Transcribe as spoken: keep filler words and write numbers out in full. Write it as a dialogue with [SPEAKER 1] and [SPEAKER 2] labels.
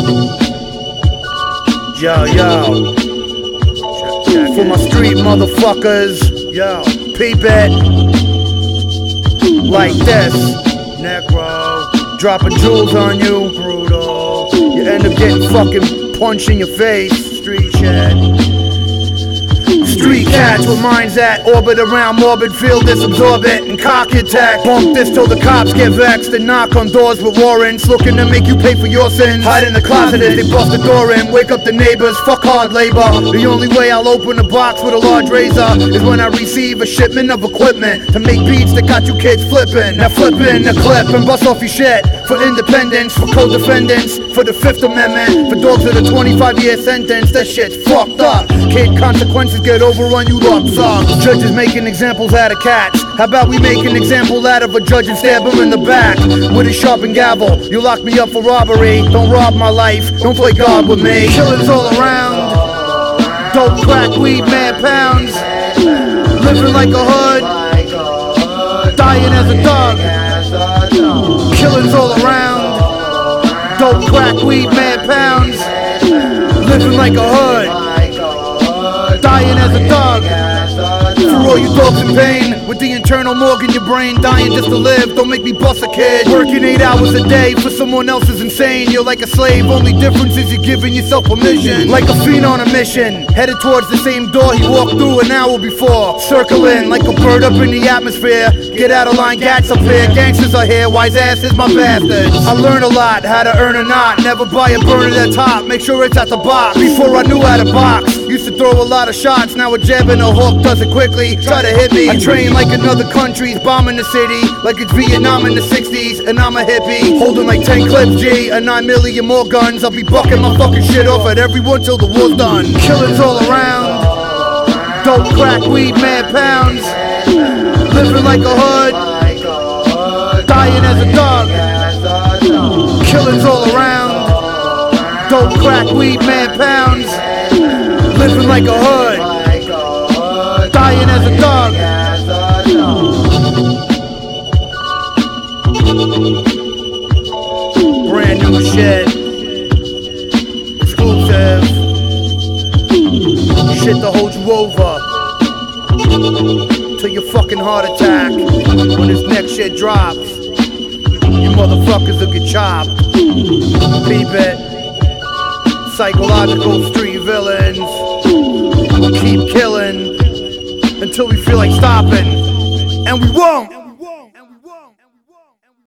[SPEAKER 1] Yo, yo. For my street motherfuckers, yo, peep it. Like this, Necro, dropping jewels on you, brutal. You end up getting fucking punched in your face, street shit. Street cats with minds at orbit around morbid, feel this, absorb it, and cock attack. Bump this till the cops get vexed and knock on doors with warrants, looking to make you pay for your sins. Hide in the closet as they bust the door in, wake up the neighbors, fuck hard labor. The only way I'll open a box with a large razor is when I receive a shipment of equipment to make beats that got you kids flipping. Now flipping the clip and bust off your shit for independence, for co-defendants, for the Fifth Amendment, for dogs with a twenty-five year sentence. That shit's fucked up. Kid, consequences get overrun, you lump sums. Judges making examples out of cats. How about we make an example out of a judge and stab him in the back with a sharpened gavel? You lock me up for robbery, don't rob my life, don't play God with me. Killings all around, dope, crack, weed, mad pounds. Living like a hood, dying as a dog. Killings all around, dope, crack, weed, mad pounds. Living like a hood, dying as a dog. For all you dogs in pain, with the internal morgue in your brain, dying just to live, don't make me bust a kid. Working eight hours a day for someone else is insane. You're like a slave, only difference is you're giving yourself permission. Like a fiend on a mission, headed towards the same door he walked through an hour before. Circling like a bird up in the atmosphere. Get out of line, gats up here, gangsters are here, wise ass is my bastard. I learned a lot, how to earn a knot, never buy a burner at top, make sure it's at the box. Before I knew how to box, used to throw a lot of shots, now a jab and a hook does it quickly. Try to hit me, I train like another country's bombing the city, like it's Vietnam in the sixties, and I'm a hippie, holding like ten clips, G, and nine million more guns. I'll be bucking my fucking shit off at everyone till the war's done. Killings all around, dope, crack, weed, mad pounds. Living like a hood, dying as a dog. Killings all around, dope, crack, weed, mad pounds. Living like a hood, dying as a dog. Brand new shit, exclusive, shit to hold you over till your fucking heart attack. When this next shit drops, you motherfuckers will get chopped. Peep it. Psychological street villains keep killing until we feel like stopping, and we won't.